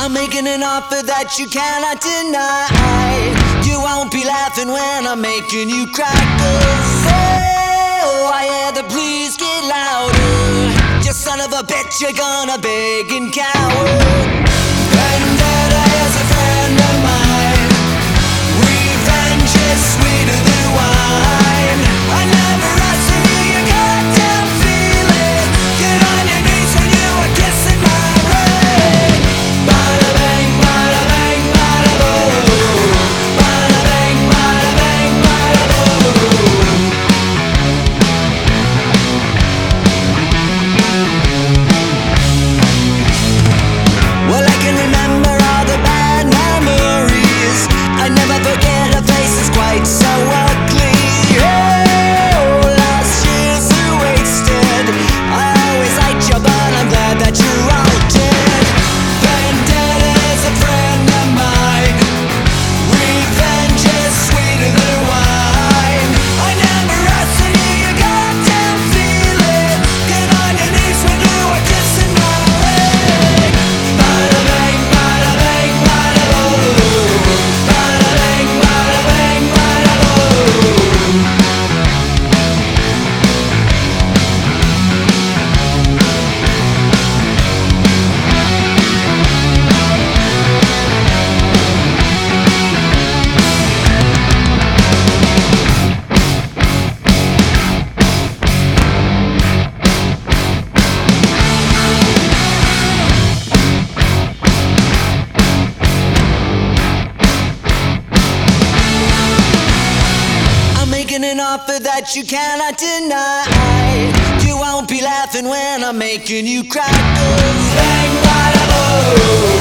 I'm making an offer that you cannot deny. You won't be laughing when I'm making you cry. 'Cause oh, I hear the please get louder. You son of a bitch, you're gonna beg and cower. Vendetta is a friend of mine. Revenge is sweeter than wine. I never asked for you goddamn feeling. Get on your knees when you were kissing my ring. Bada bang, bada bang, bada boom. Bada bang, bada bang, bada boom. Well, I can remember all the bad memories. I never forget her face is quite so ugly. Oh, last year's are wasted. I always liked you, but I'm glad that you're all dead. Vendetta is a friend of mine. Revenge is sweeter than wine. I never asked for you goddamn feeling. Get on your knees when you are kissing my ring. Bada bang, bada bang, bada boom. Bada bang, bada bang, bada boom. I'm making an offer that you cannot deny. You won't be laughing when I'm making you cry. 'Cause bang, bada boom.